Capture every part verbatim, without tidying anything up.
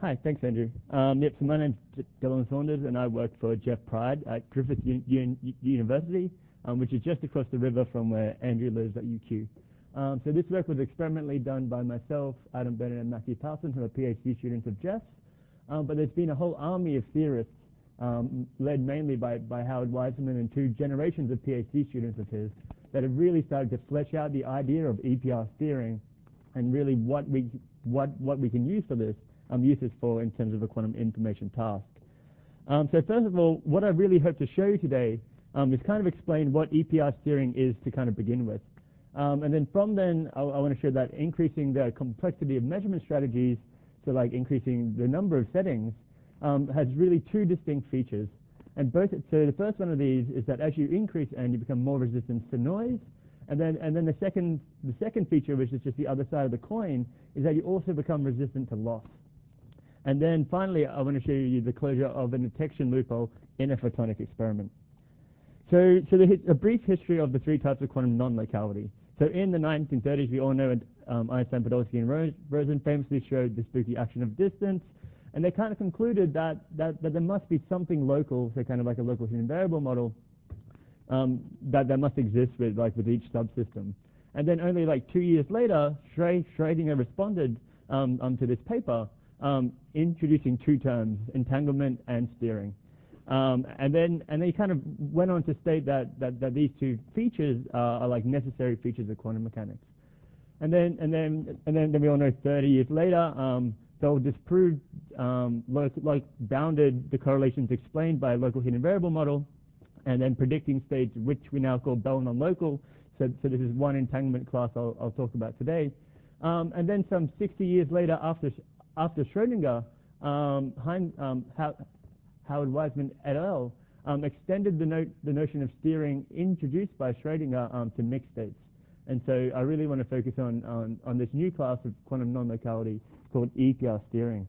Hi, thanks, Andrew. Um, yep, so my name's Dylan Saunders, and I work for Jeff Pride at Griffith U U University, um, which is just across the river from where Andrew lives at U Q. Um, so this work was experimentally done by myself, Adam Bennett, and Matthew Powson, who are PhD students of Jeff's. Um, but there's been a whole army of theorists, um, led mainly by, by Howard Wiseman and two generations of PhD students of his, that have really started to flesh out the idea of E P R steering and really what we, what, what we can use for this. Um, uses for in terms of a quantum information task. Um, so first of all, what I really hope to show you today um, is kind of explain what E P R steering is to kind of begin with. Um, and then from then, I, I want to show that increasing the complexity of measurement strategies, so like increasing the number of settings, um, has really two distinct features. And both, so the first one of these is that as you increase N, you become more resistant to noise. And then, and then the second, the second feature, which is just the other side of the coin, is that you also become resistant to loss. And then finally, I want to show you the closure of a detection loophole in a photonic experiment. So, so the, a brief history of the three types of quantum non-locality. So in the nineteen thirties, we all know um, Einstein, Podolsky, and Rosen famously showed the spooky action of distance. And they kind of concluded that, that, that there must be something local, so kind of like a local hidden variable model, um, that, that must exist with, like, with each subsystem. And then only like two years later, Schrödinger responded um, um, to this paper, Um, introducing two terms, entanglement and steering. Um, and then and they kind of went on to state that, that, that these two features uh, are like necessary features of quantum mechanics. And then and then and then, then we all know thirty years later, um, they'll disprove um, like, like bounded the correlations explained by a local hidden variable model, and then predicting states, which we now call Bell non-local. So, so this is one entanglement class I'll, I'll talk about today. Um, and then some sixty years later, after After Schrödinger, um, Hein, um, How, Howard Wiseman et al. Um, extended the, note, the notion of steering introduced by Schrödinger um, to mixed states. And so I really want to focus on, on, on this new class of quantum non-locality called E P R steering.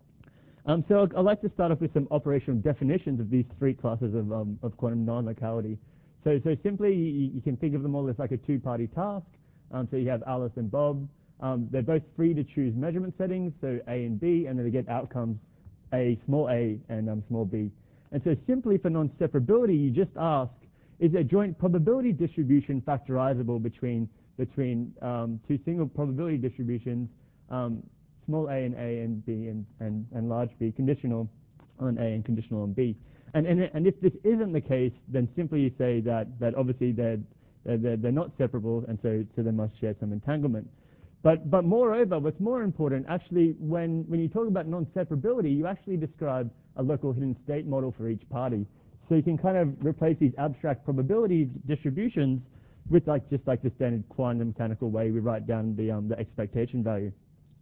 Um, so I'd like to start off with some operational definitions of these three classes of, um, of quantum non-locality. So, so simply, you, you can think of them all as like a two-party task. Um, so you have Alice and Bob. Um, they're both free to choose measurement settings, so A and B, and then they get outcomes A, small a, and um, small b. And so simply for non-separability, you just ask, is a joint probability distribution factorizable between, between um, two single probability distributions, um, small a and A and B and, and, and large B, conditional on A and conditional on B. And, and, and if this isn't the case, then simply you say that, that obviously they're, they're, they're not separable, and so, so they must share some entanglement. But, but moreover, what's more important, actually, when, when you talk about non-separability, you actually describe a local hidden state model for each party. So you can kind of replace these abstract probability distributions with like just like the standard quantum mechanical way we write down the, um, the expectation value.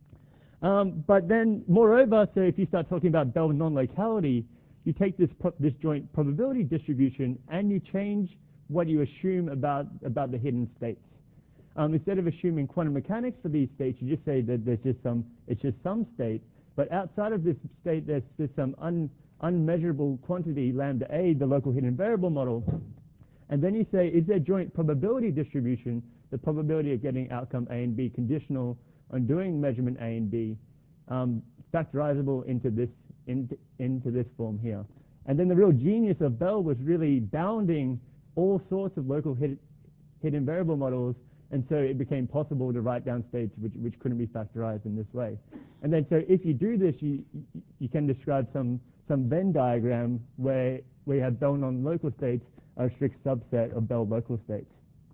Um, but then, moreover, so if you start talking about Bell non-locality, you take this, pro this joint probability distribution and you change what you assume about, about the hidden states. Um, instead of assuming quantum mechanics for these states, you just say that there's just some, it's just some state. But outside of this state, there's, there's some un, unmeasurable quantity, lambda A, the local hidden variable model. And then you say, is there joint probability distribution, the probability of getting outcome A and B conditional on doing measurement A and B, um, factorizable into this, into, into this form here. And then the real genius of Bell was really bounding all sorts of local hidden, hidden variable models. And so it became possible to write down states which, which couldn't be factorized in this way. And then so if you do this, you, you can describe some, some Venn diagram where, where you have Bell non-local states are a strict subset of Bell local states.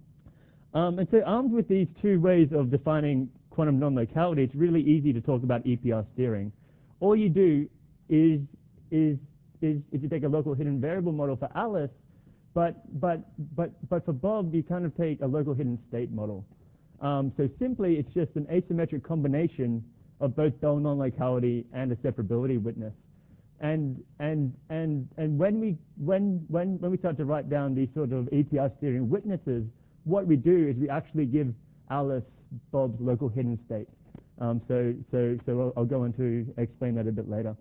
Um, and so armed with these two ways of defining quantum non-locality, it's really easy to talk about E P R steering. All you do is, is, is if you take a local hidden variable model for Alice, But, but, but, but for Bob, you kind of take a local hidden state model. Um, so simply, it's just an asymmetric combination of both Bell non-locality and a separability witness. And, and, and, and when, we, when, when, when we start to write down these sort of E P R steering witnesses, what we do is we actually give Alice Bob's local hidden state. Um, so so, so I'll, I'll go on to explain that a bit later.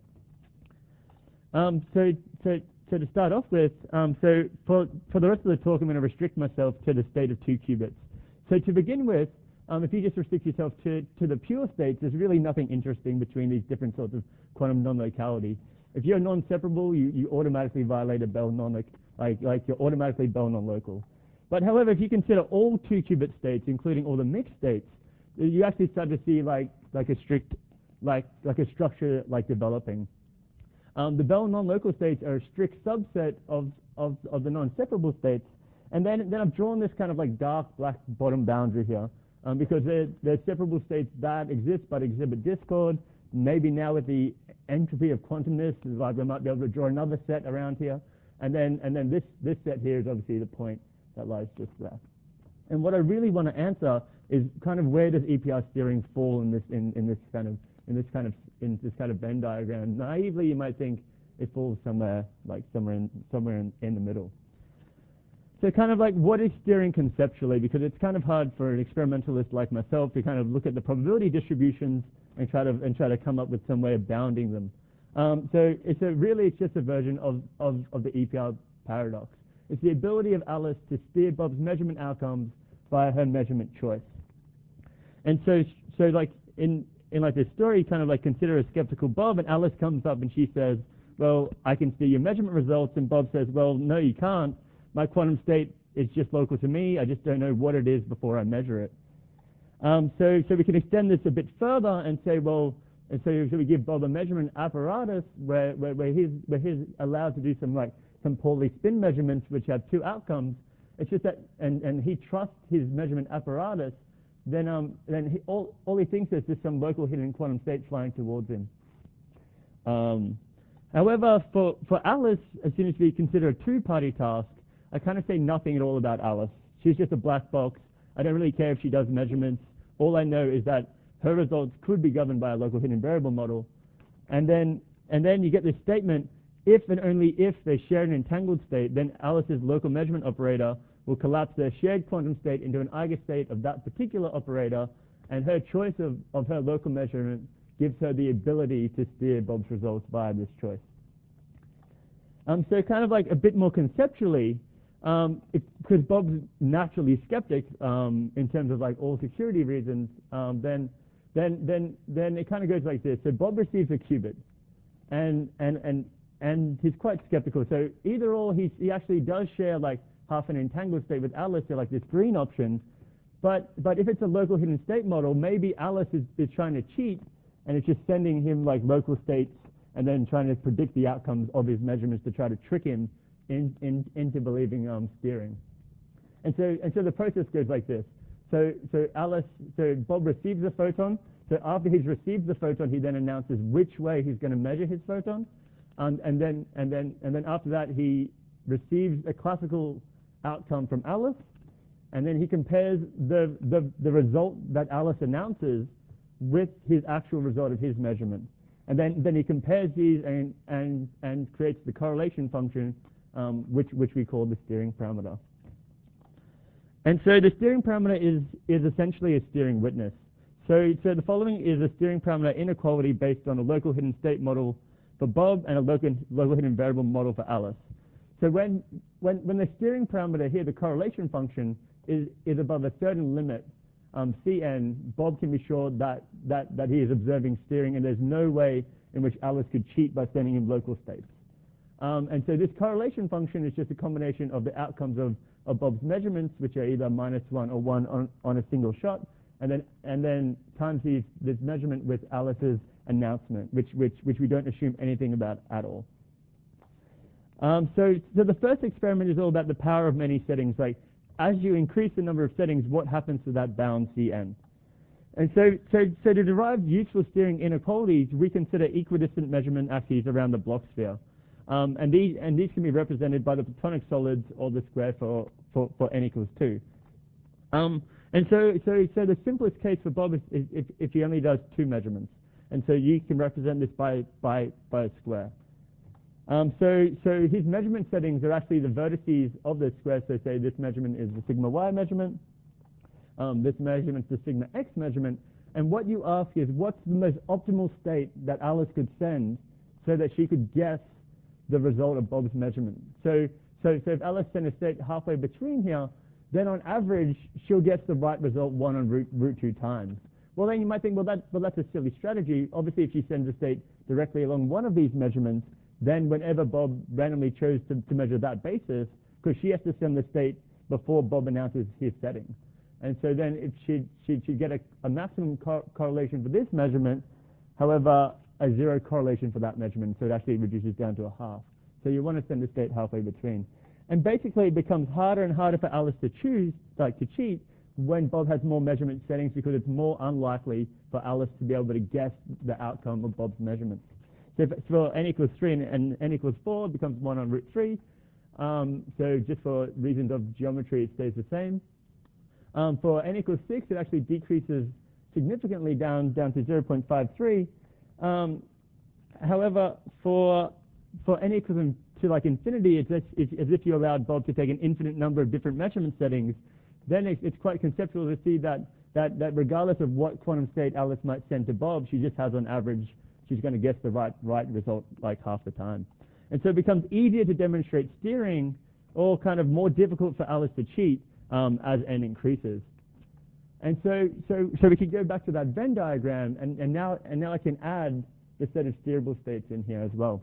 Um, so, so So to start off with, um, so for, for the rest of the talk, I'm going to restrict myself to the state of two qubits. So to begin with, um, if you just restrict yourself to, to the pure states, there's really nothing interesting between these different sorts of quantum non-locality. If you're non-separable, you, you automatically violate a Bell non like, like you're automatically Bell non-local. But however, if you consider all two-qubit states, including all the mixed states, you actually start to see like, like a strict, like, like a structure like developing. Um, the Bell non-local states are a strict subset of, of, of the non-separable states. And then, then I've drawn this kind of like dark black bottom boundary here, um, because they're, they're separable states that exist but exhibit discord. Maybe now with the entropy of quantumness, like we might be able to draw another set around here. And then, and then this, this set here is obviously the point that lies just there. And what I really want to answer is kind of where does E P R steering fall in this, in, in this kind of, in this kind of, in this kind of Venn diagram. Naively, you might think it falls somewhere, like somewhere in, somewhere in, in the middle. So kind of like, what is steering conceptually? Because it's kind of hard for an experimentalist like myself to kind of look at the probability distributions and try to, and try to come up with some way of bounding them. Um, so it's a, really, it's just a version of, of, of the E P R paradox. It's the ability of Alice to steer Bob's measurement outcomes via her measurement choice. And so, so like in, in like this story, kind of like consider a skeptical Bob, and Alice comes up and she says, well, I can steer your measurement results, and Bob says, well, no, you can't. My quantum state is just local to me. I just don't know what it is before I measure it. Um, so, so we can extend this a bit further and say, well, and so, so we give Bob a measurement apparatus where, where, where, he's, where he's allowed to do some like some Pauli spin measurements which have two outcomes. It's just that, and, and he trusts his measurement apparatus, then, um, then he, all, all he thinks is there's some local hidden quantum state flying towards him. Um, however, for, for Alice, as soon as we consider a two-party task, I kind of say nothing at all about Alice. She's just a black box. I don't really care if she does measurements. All I know is that her results could be governed by a local hidden variable model. And then, and then you get this statement, if and only if they share an entangled state, then Alice's local measurement operator will collapse their shared quantum state into an eigenstate of that particular operator, and her choice of, of her local measurement gives her the ability to steer Bob's results via this choice. Um, so kind of like a bit more conceptually, um, because Bob's naturally skeptic um, in terms of like all security reasons, um, then, then, then, then it kind of goes like this. So Bob receives a qubit, and, and, and, and he's quite skeptical. So either or, he, he actually does share like half an entangled state with Alice, so like this green option. But, but if it's a local hidden state model, maybe Alice is, is trying to cheat, and it's just sending him like local states and then trying to predict the outcomes of his measurements to try to trick him in, in, into believing um, steering. And so, and so the process goes like this. So, so Alice, so Bob receives the photon. So after he's received the photon, he then announces which way he's going to measure his photon. Um, and then, and then, and then after that, he receives a classical outcome from Alice, and then he compares the, the, the result that Alice announces with his actual result of his measurement. And then, then he compares these and, and, and creates the correlation function, um, which, which we call the steering parameter. And so the steering parameter is, is essentially a steering witness. So, so the following is a steering parameter inequality based on a local hidden state model for Bob and a local, local hidden variable model for Alice. So when, when, when the steering parameter here, the correlation function, is, is above a certain limit, um, C N, Bob can be sure that, that, that he is observing steering, and there's no way in which Alice could cheat by sending him local states. Um, and so this correlation function is just a combination of the outcomes of, of Bob's measurements, which are either minus one or one on, on a single shot, and then, and then times these, this measurement with Alice's announcement, which, which, which we don't assume anything about at all. Um, so, so the first experiment is all about the power of many settings. Like, as you increase the number of settings, what happens to that bound C N? And so, so, so to derive useful steering inequalities, we consider equidistant measurement axes around the Bloch sphere. Um, and, these, and these can be represented by the Platonic solids or the square for, for, for n equals two. Um, and so, so, so the simplest case for Bob is, is if, if he only does two measurements. And so you can represent this by, by, by a square. Um, so, so his measurement settings are actually the vertices of the square. So say this measurement is the sigma y measurement. Um, this measurement is the sigma x measurement. And what you ask is, what's the most optimal state that Alice could send so that she could guess the result of Bob's measurement? So, so, so if Alice sent a state halfway between here, then on average, she'll get the right result one on root, root two times. Well, then you might think, well, that, well, that's a silly strategy. Obviously, if she sends a state directly along one of these measurements, then whenever Bob randomly chose to, to measure that basis, because she has to send the state before Bob announces his setting. And so then if she'd, she'd, she'd get a, a maximum co correlation for this measurement, however, a zero correlation for that measurement, so it actually reduces down to a half. So you want to send the state halfway between. And basically it becomes harder and harder for Alice to choose, like to cheat, when Bob has more measurement settings, because it's more unlikely for Alice to be able to guess the outcome of Bob's measurements. So if it's for n equals three and, and n equals four, it becomes one on root three. Um, so just for reasons of geometry, it stays the same. Um, for n equals six, it actually decreases significantly down, down to zero point five three. Um, however, for, for n equals to like infinity, it's as, it's as if you allowed Bob to take an infinite number of different measurement settings. Then it's, it's quite conceptual to see that, that, that regardless of what quantum state Alice might send to Bob, she just has on average, she's going to guess the right, right result like half the time. And so it becomes easier to demonstrate steering, or kind of more difficult for Alice to cheat um, as n increases. And so, so, so we could go back to that Venn diagram, and, and, now, and now I can add the set of steerable states in here as well.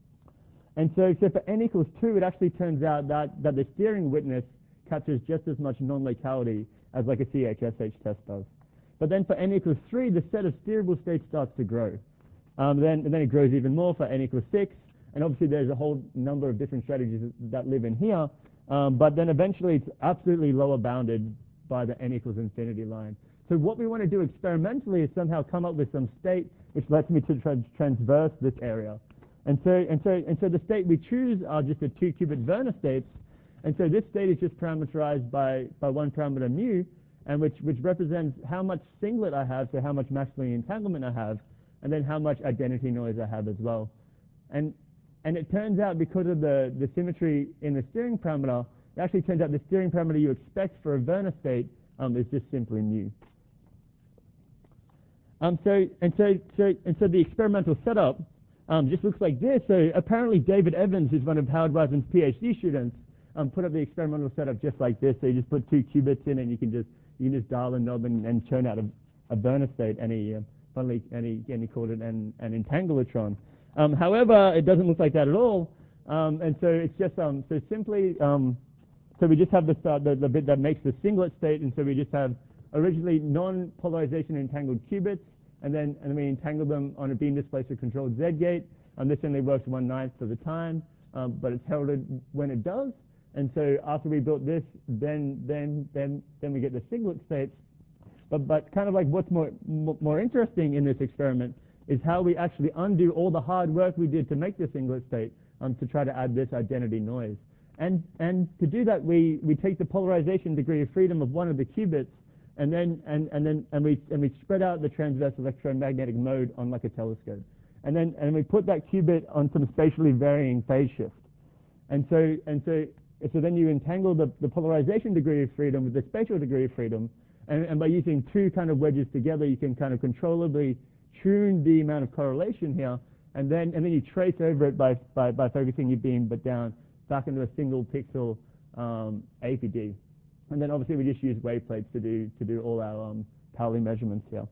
And so, so for n equals two, it actually turns out that, that the steering witness captures just as much non-locality as like a C H S H test does. But then for n equals three, the set of steerable states starts to grow. Um, then, and then it grows even more for n equals six. And obviously there's a whole number of different strategies that live in here. Um, but then eventually it's absolutely lower bounded by the n equals infinity line. So what we want to do experimentally is somehow come up with some state which lets me to tra transverse this area. And so, and, so, and so the state we choose are just the two qubit Werner states. And so this state is just parameterized by, by one parameter mu, and which, which represents how much singlet I have, so how much Maxwellian entanglement I have, and then how much identity noise I have as well. And, and it turns out, because of the, the symmetry in the steering parameter, it actually turns out the steering parameter you expect for a Werner state um, is just simply mu. Um, so, and, so, so, and so the experimental setup um, just looks like this. So apparently David Evans, who's one of Howard Wiseman's PhD students, um, put up the experimental setup just like this. So you just put two qubits in, and you can just, you can just dial a knob and, and churn out a, a Werner state. And he, uh, finally, and he, and he called it an, an entangletron. Um, however, it doesn't look like that at all. Um, and so it's just, um, so simply, um, so we just have this, uh, the, the bit that makes the singlet state. And so we just have originally non-polarization entangled qubits, and then, and then we entangle them on a beam displacer controlled Z gate. And this only works one ninth of the time, um, but it's heralded when it does. And so after we built this, then, then, then, then we get the singlet states. But, but kind of like what's more, more interesting in this experiment is how we actually undo all the hard work we did to make the singlet state um, to try to add this identity noise. And, and to do that, we, we take the polarization degree of freedom of one of the qubits, and then, and, and then, and we, and we spread out the transverse electromagnetic mode on like a telescope. And then, and we put that qubit on some spatially varying phase shift. And so, and so, so then you entangle the, the polarization degree of freedom with the spatial degree of freedom. And, and by using two kind of wedges together, you can kind of controllably tune the amount of correlation here. And then, and then you trace over it by, by, by focusing your beam but down back into a single pixel um, A P D. And then obviously we just use wave plates to do, to do all our um, Pauli measurements here.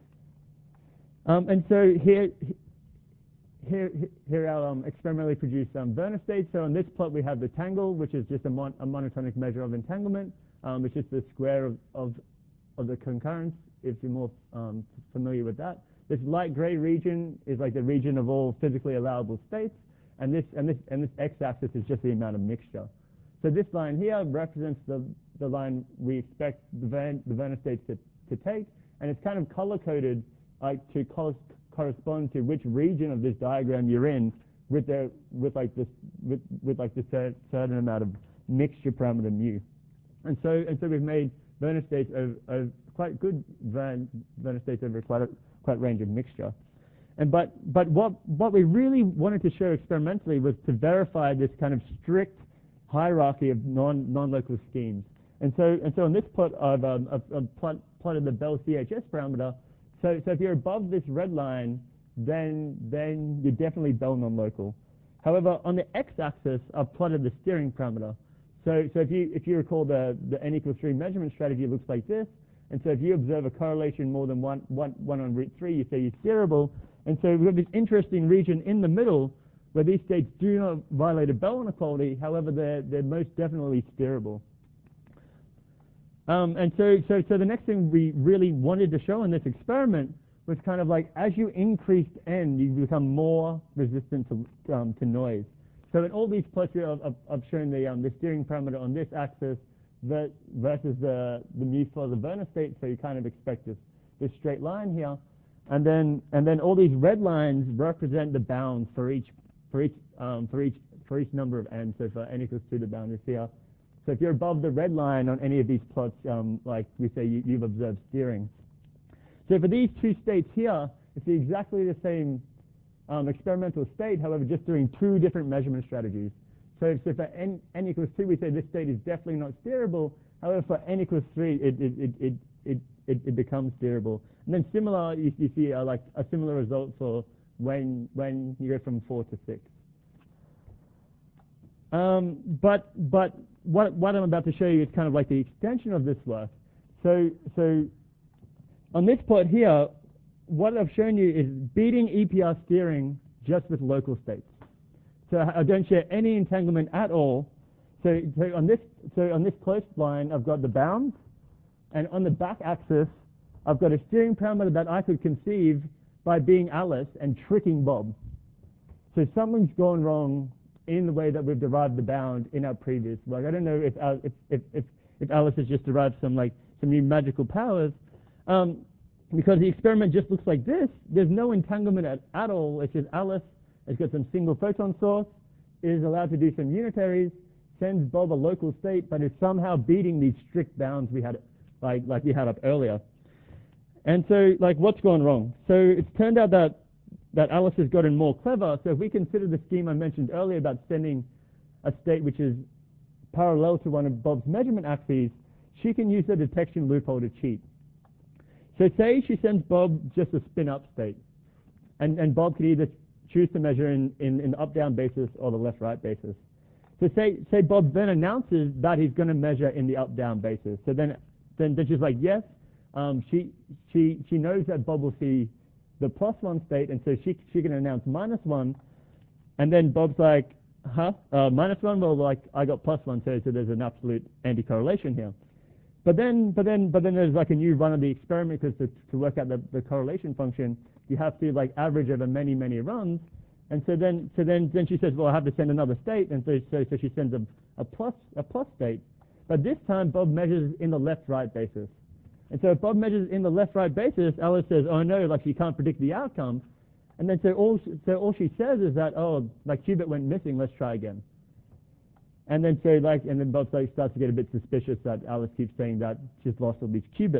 Um, and so here, Here, here are um, experimentally produced um, Werner states. So on this plot we have the tangle, which is just a, mon a monotonic measure of entanglement. Um, it's just the square of, of, of the concurrence, if you're more um, familiar with that. This light gray region is like the region of all physically allowable states, and this, and this, and this x-axis is just the amount of mixture. So this line here represents the, the line we expect the, Van, the Werner states to, to take, and it's kind of color-coded like to color correspond to which region of this diagram you're in with the with like this with with like this certain amount of mixture parameter mu. And so and so we've made Werner states of, of quite good Werner states over quite a quite range of mixture. And but but what what we really wanted to show experimentally was to verify this kind of strict hierarchy of non non-local schemes. And so and so on this plot I've, um, I've, I've plot, plotted the Bell C H S parameter. So, so if you're above this red line, then, then you're definitely Bell non-local. However, on the x-axis, I've plotted the steering parameter. So, so if you if you recall the the n equals three measurement strategy, it looks like this. And so if you observe a correlation more than one one one on root three, you say it's steerable. And so we've got this interesting region in the middle where these states do not violate a Bell inequality. However, they're they're most definitely steerable. Um, and so so so the next thing we really wanted to show in this experiment was kind of like as you increase n, you become more resistant to um, to noise. So in all these plots here, I've, I've shown the um, the steering parameter on this axis versus the the mu for the Werner state. So you kind of expect this this straight line here, and then and then all these red lines represent the bounds for each for each um, for each for each number of n. So for n equals two, the bound is here. So if you're above the red line on any of these plots, um, like we say, you, you've observed steering. So for these two states here, it's exactly the same um, experimental state, however, just doing two different measurement strategies. So, so for n, n equals two, we say this state is definitely not steerable. However, for n equals three, it, it, it, it, it, it, it becomes steerable. And then similar, you, you see uh, like a similar result for when, when you go from four to six. Um, but but what, what I'm about to show you is kind of like the extension of this work. So, so on this plot here, what I've shown you is beating E P R steering just with local states. So I don't share any entanglement at all. So, so on this so on this closed line, I've got the bounds, and on the back axis, I've got a steering parameter that I could conceive by being Alice and tricking Bob. So something's gone wrong in the way that we've derived the bound in our previous work. I don't know if if if if, if Alice has just derived some like some new magical powers. Um, because the experiment just looks like this. There's no entanglement at, at all. It's just Alice. It's got some single photon source, is allowed to do some unitaries, sends Bob a local state, but is somehow beating these strict bounds we had, like like we had up earlier. And so, like, what's gone wrong? So it's turned out that that Alice has gotten more clever. So if we consider the scheme I mentioned earlier about sending a state which is parallel to one of Bob's measurement axes, she can use the detection loophole to cheat. So say she sends Bob just a spin-up state, and, and Bob could either choose to measure in, in, in the up-down basis or the left-right basis. So say, say Bob then announces that he's going to measure in the up-down basis. So then, then, then she's like, yes, um, she, she, she knows that Bob will see the plus one state, and so she, she can announce minus one, and then Bob's like, huh, uh, minus one? Well, like, I got plus one, so, so there's an absolute anti-correlation here. But then, but then, but then there's like a new run of the experiment, because to, to work out the, the correlation function, you have to like average over many, many runs. And so then, so then, then she says, well, I have to send another state, and so, so, so she sends a, a plus, a plus state. But this time, Bob measures in the left-right basis. And so if Bob measures in the left-right basis, Alice says, oh no, like she can't predict the outcome. And then so all, so all she says is that, oh, like qubit went missing, let's try again. And then so like, and then Bob like, starts to get a bit suspicious that Alice keeps saying that she's lost all these qubits.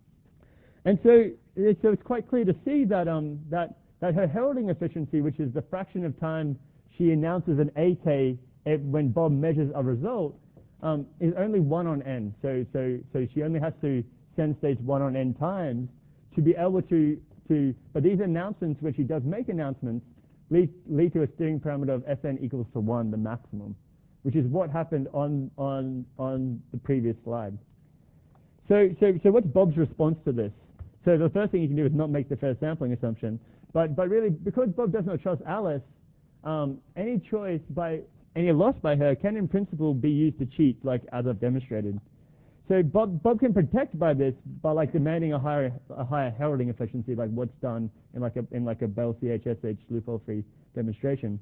And so, so it's quite clear to see that um that that her heralding efficiency, which is the fraction of time she announces an A K when Bob measures a result, um, is only one on n. So so so she only has to send states one on n times to be able to to. But these announcements, where she does make announcements, lead lead to a steering parameter of Sn equals to one, the maximum, which is what happened on on on the previous slide. So so so what's Bob's response to this? So the first thing you can do is not make the first sampling assumption. But but really, because Bob does not trust Alice, um, any choice by any loss by her can in principle be used to cheat, like as I've demonstrated. So Bob Bob can protect by this by like demanding a higher a higher heralding efficiency, like what's done in like a in like a Bell C H S H loophole free demonstration.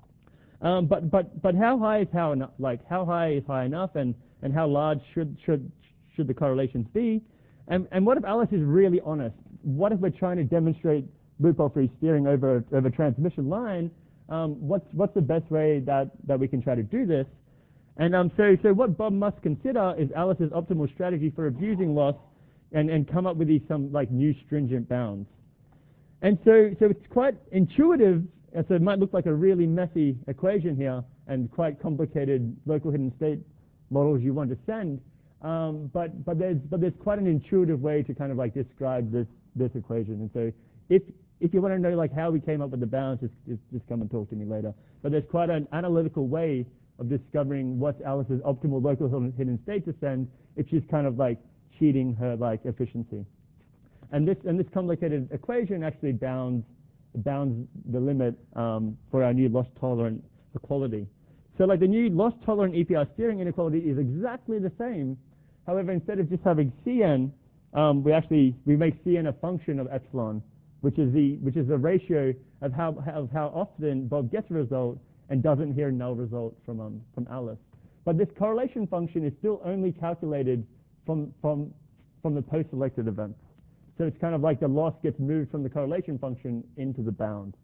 Um, but but but how high is how enough? Like how high is high enough, and and how large should should should the correlations be? And and what if Alice is really honest? What if we're trying to demonstrate loophole-free steering over over transmission line? Um, what's what's the best way that that we can try to do this? And um, so so what Bob must consider is Alice's optimal strategy for abusing loss, and and come up with these some like new stringent bounds. And so so it's quite intuitive. And so it might look like a really messy equation here and quite complicated local hidden state models you want to send. Um, but but there's but there's quite an intuitive way to kind of like describe this this equation. And so if if you want to know like how we came up with the bounds, just, just just come and talk to me later. But there's quite an analytical way of discovering what's Alice's optimal local hidden state descent if she's kind of like cheating her like efficiency. And this and this complicated equation actually bounds bounds the limit um, for our new loss tolerant equality. So like the new loss tolerant E P R steering inequality is exactly the same. However, instead of just having Cn, um, we actually we make Cn a function of epsilon, which is the which is the ratio of how of how often Bob gets a result and doesn't hear null result from um, from Alice. But this correlation function is still only calculated from from from the post-selected event. So it's kind of like the loss gets moved from the correlation function into the bound.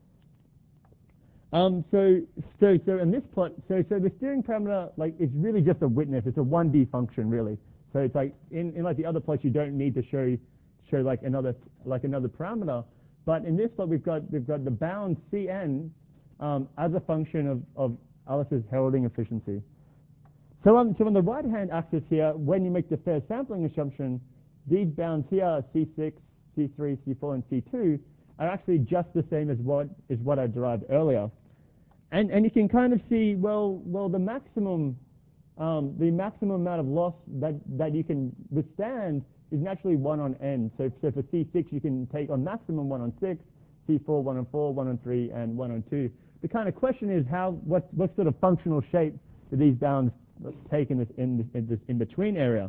Um, so so so in this plot, so so the steering parameter like is really just a witness. It's a one D function really. So it's like in, in like the other plots you don't need to show show like another like another parameter. But in this plot we've got we've got the bound Cn um, as a function of, of Alice's heralding efficiency. So on so on the right hand axis here, when you make the fair sampling assumption, these bounds here, C six, C three, C four, and C two, are actually just the same as what is what I derived earlier. And and you can kind of see, well, well, the maximum, um, the maximum amount of loss that that you can withstand is naturally one on n. So so for C six, you can take on maximum one on six, C four one on four, one on three, and one on two. The kind of question is how what what sort of functional shape do these bounds take in this in this, in this in between area?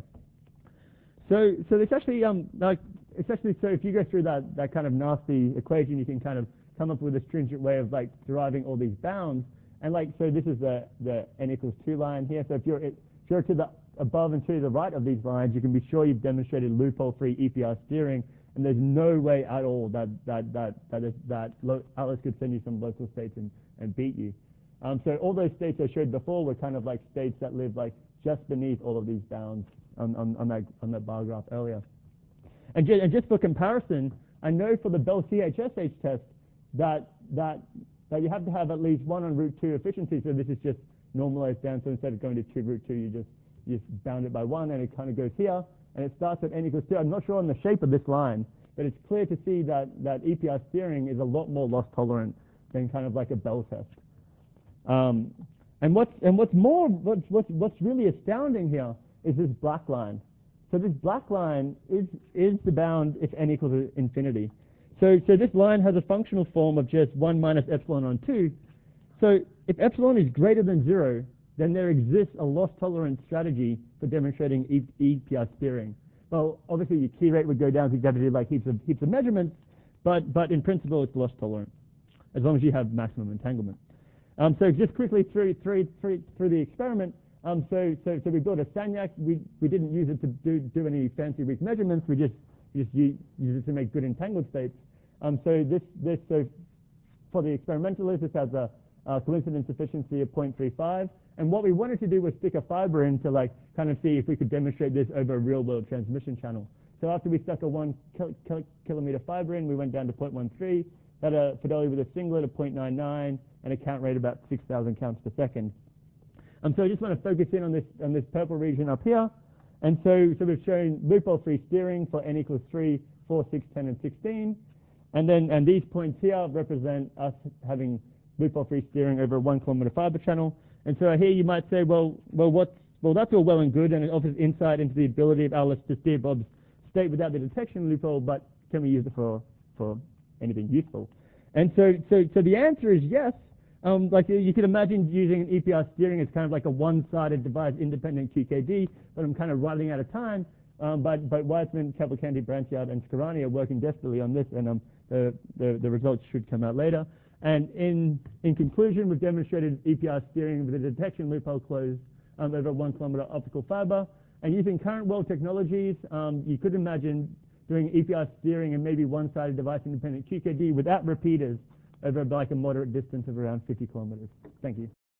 So so it's actually um like it's actually so if you go through that that kind of nasty equation, you can kind of come up with a stringent way of like deriving all these bounds. And like so this is the the n equals two line here. So if you're if you're to the above and to the right of these lines, you can be sure you've demonstrated loophole-free E P R steering, and there's no way at all that that that that is that Alice could send you some local states and and beat you. Um, so all those states I showed before were kind of like states that live like just beneath all of these bounds on on, on that on that bar graph earlier. And, ju and just for comparison, I know for the Bell C H S H test that that that you have to have at least one on root two efficiency. So this is just normalized down. So instead of going to two root two, you just you just bound it by one, and it kind of goes here, and it starts at n equals two. I'm not sure on the shape of this line, but it's clear to see that that E P R steering is a lot more loss tolerant than kind of like a Bell test. Um, and what's and what's more what's what's what's really astounding here is this black line. So this black line is is the bound if n equals to infinity. So so this line has a functional form of just one minus epsilon on two. So if epsilon is greater than zero, then there exists a loss tolerant strategy for demonstrating E P R steering. Well, obviously your key rate would go down because you have to do like heaps of heaps of measurements, but but in principle it's loss tolerant as long as you have maximum entanglement. Um, so just quickly through through through through the experiment. Um, so so so we built a Sagnac. We we didn't use it to do do any fancy weak measurements. We just we just use, use it to make good entangled states. Um, so this this so for the experimentalist, this has a, a coincidence efficiency of zero point three five. And what we wanted to do was stick a fiber in to like kind of see if we could demonstrate this over a real world transmission channel. So after we stuck a one kil kil kilometer fiber in, we went down to zero point one three. Had a fidelity with a singlet of zero point nine nine and a count rate of about six thousand counts per second. Um, so I just want to focus in on this on this purple region up here. And so, so we've shown loophole-free steering for n equals three, four, six, ten, and sixteen. And then and these points here represent us having loophole-free steering over a one kilometer fiber channel. And so here you might say, well, well, what's well, that's all well and good, and it offers insight into the ability of Alice to steer Bob's state without the detection loophole. But can we use it for for anything useful? And so, so, so the answer is yes. Um, like you could imagine using an E P R steering as kind of like a one-sided device independent Q K D, but I'm kind of running out of time. Um, but but Weissman, Cavalcanti, Branchiard, and Scarani are working desperately on this, and um, the, the the results should come out later. And in in conclusion, we've demonstrated E P R steering with a detection loophole closed um, over one kilometer optical fiber. And using current world technologies, um, you could imagine doing E P R steering and maybe one-sided device independent Q K D without repeaters over like a moderate distance of around fifty kilometers. Thank you.